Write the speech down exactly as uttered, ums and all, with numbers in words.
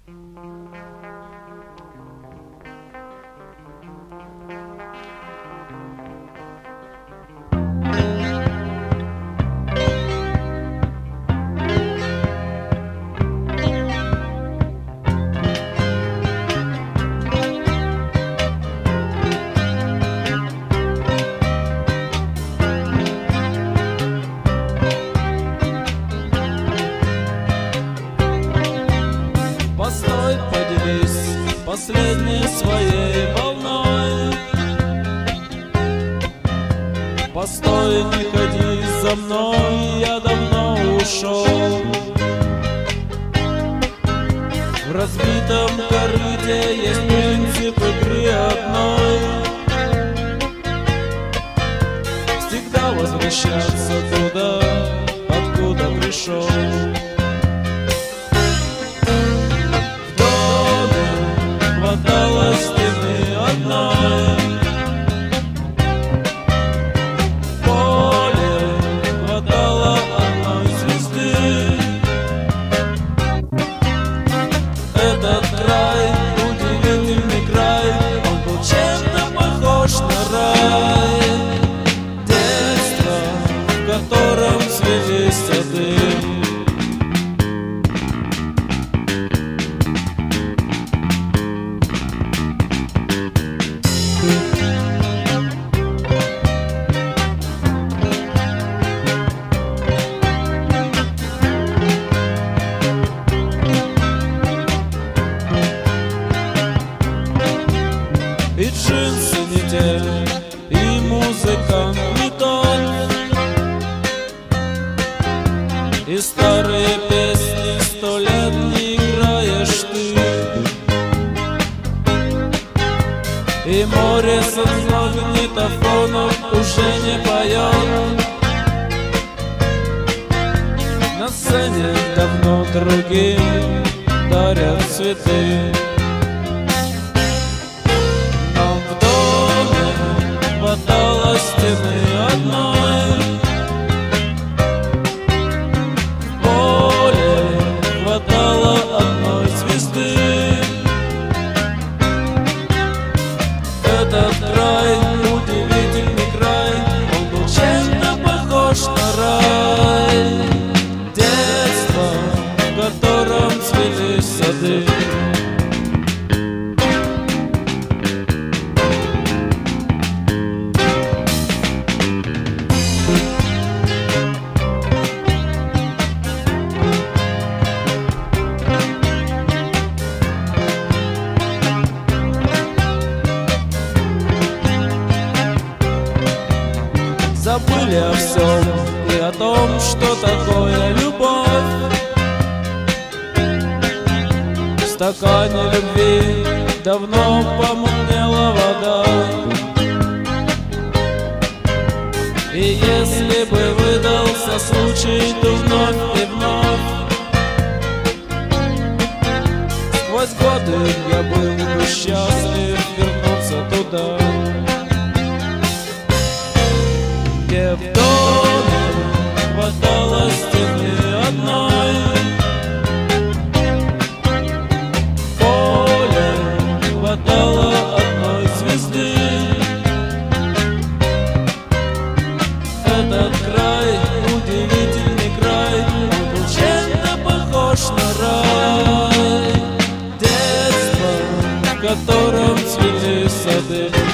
Постой, поделись последней своей волной. Постой, не ходи за мной, я давно ушел. В разбитом корыте есть принцип игры одной. Всегда возвращаться туда, откуда пришел. Хватало стены одной, в поле хватало одной звезды. Этот край, удивительный край, он был чем-то похож на рай. Детство, в котором цвели сады. И джинсы не те, и музыкант не тот, и старые песни сто лет не играешь ты, и море со магнитофонов уже не поет. На сцене давно другим дарят цветы. Хватало стены одной, в поле хватало одной звезды. Этот край, удивительный край, он был чем-то похож на рай. Детство, в котором цвели сады. Забыли о всем и о том, что такое любовь. В стакане любви давно помутнела вода. И если бы выдался случай, то вновь и вновь сквозь годы я был бы счастлив вернуться туда, где в доме хватало стены одной, в поле хватало одной звезды. Этот край, удивительный край, он был чем-то похож на рай. Детство, в котором цвели сады.